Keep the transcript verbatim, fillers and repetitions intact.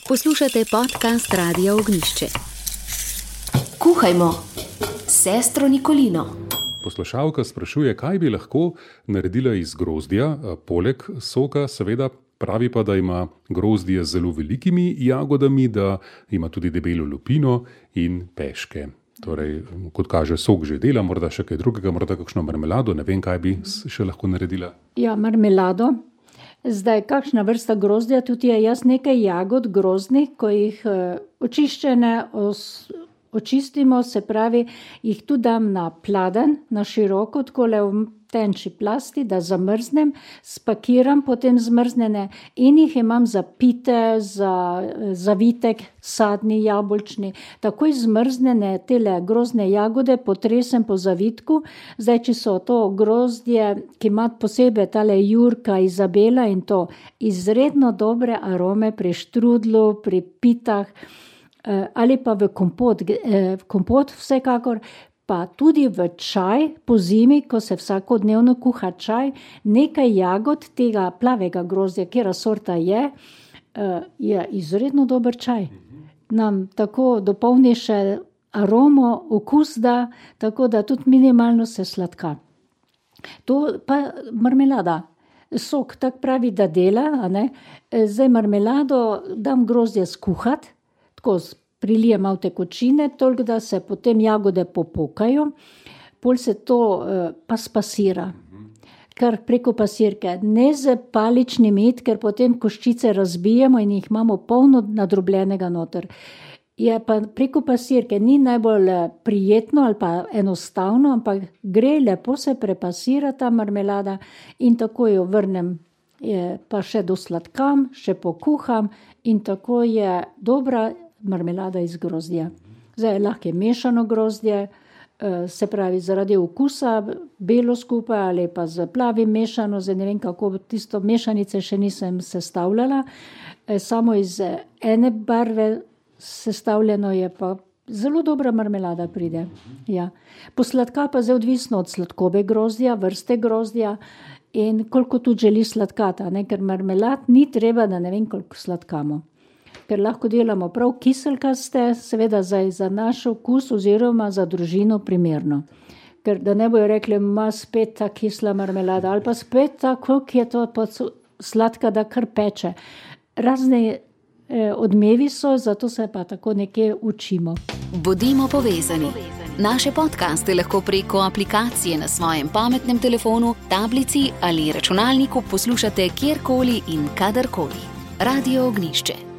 Poslušate podcast Radia Ognjišče. Kuhajmo s sestro Nikolino. Poslušalka sprašuje, kaj bi lahko naredila iz grozdja, poleg soka, seveda. Pravi pa, da ima grozdje z zelo velikimi jagodami, da ima tudi debelo lupino in peške. Torej, kot kaže, sok že dela, morda še kaj drugega, morda kakšno marmelado, ne vem, kaj bi še lahko naredila. Ja, marmelado. Zdaj, kakšna vrsta grozdja, tudi je jaz nekaj jagod grozdnih, ko jih očiščene os, očistimo, se pravi, jih tu dam na pladenj, na široko, takole v tenči plasti, da zamrznem, spakiram potem zmrznjene in jih imam za pite, za zavitek, sadni, jabolčni. Takoj zmrznjene tele grozdne jagode potresem po zavitku. Zdaj, če so to grozdje, ki ima posebej tale Jurka, Izabela in to izredno dobre arome pri štrudlu, pri pitah, ali pa v kompot, v kompot vsekakor, pa tudi v čaj po zimi, ko se vsakodnevno kuha čaj, nekaj jagod tega plavega grozdja, kjera sorta je, je izredno dober čaj. Nam tako dopolni še aromo, okus da, tako da tudi minimalno se sladka. To pa marmelada. Sok tak pravi, da dela, a ne? Zdaj marmelado dam grozdje skuhat, tako prilijem malo tekočine, toliko da se potem jagode popukajo, pol se to uh, pa spasira, kar preko pasirke, ne z paličnim it, ker potem koščice razbijemo in jih imamo polno nadrobljenega noter. Je pa preko pasirke ni najbolj prijetno ali pa enostavno, ampak gre, lepo se prepasira ta marmelada in tako jo vrnem, je, pa še dosladkam, še pokuham in tako je dobra marmelada iz grozdja. Zdaj, lahko je mešano grozdje, se pravi zaradi okusa, belo skupaj ali pa z plavim mešano, zdaj ne vem kako, tisto mešanice še nisem sestavljala, samo iz ene barve sestavljeno je pa zelo dobra marmelada pride. Ja. Posladka pa zdaj odvisno od sladkobe grozdja, vrste grozdja in koliko tudi želi sladkata, ne? Ker marmelad ni treba, da ne vem koliko sladkamo. Ker lahko delamo prav kiselkaste, seveda zdaj za naš okus oziroma za družino primerno. Ker da ne bojo rekli, ima spet ta kisla marmelada ali pa spet tako, ki je to sladka, da kar peče. Razne eh, odmevi so, zato se pa tako nekje učimo. Bodimo povezani. Naše podcaste lahko preko aplikacije na svojem pametnem telefonu, tablici ali računalniku poslušate kjerkoli in kadarkoli. Radio Ognjišče.